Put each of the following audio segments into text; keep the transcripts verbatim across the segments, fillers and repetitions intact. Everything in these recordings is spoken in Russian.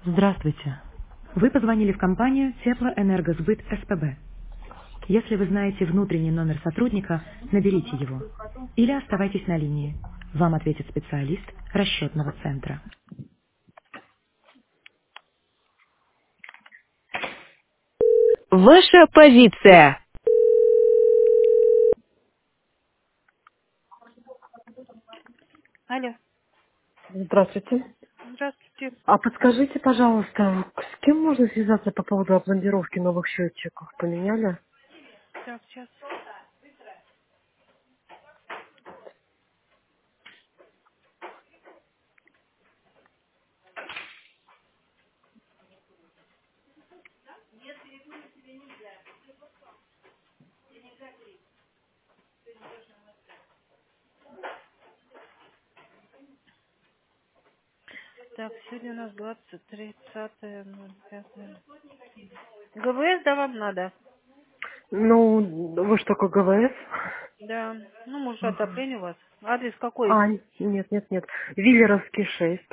Здравствуйте. Вы позвонили в компанию Теплоэнергосбыт СПБ. Если вы знаете внутренний номер сотрудника, наберите его. Или оставайтесь на линии. Вам ответит специалист расчетного центра. Ваша позиция. Алло, Здравствуйте. здравствуйте. А подскажите, пожалуйста, с кем можно связаться по поводу опломбировки новых счетчиков? Поменяли? Так, сейчас. Так, сегодня у нас двадцать тридцатое ноль пятое. ГВС, да, вам надо? Ну, вы что, как ГВС? Да. Ну, может, Ага. отопление у вас. Адрес какой? А, нет, нет, нет. Виллеровский шесть.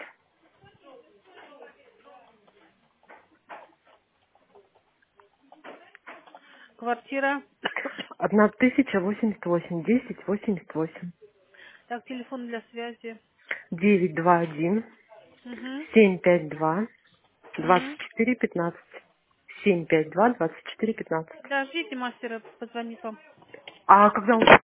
Квартира. Одна тысяча восемьдесят восемь, десять восемьдесят восемь. Так, телефон для связи. Девять два один Угу. семь пять два двадцать Угу. четыре пятнадцать. Семь пять два двадцать четыре пятнадцать. Да, ждите, мастера позвонит вам. А когда он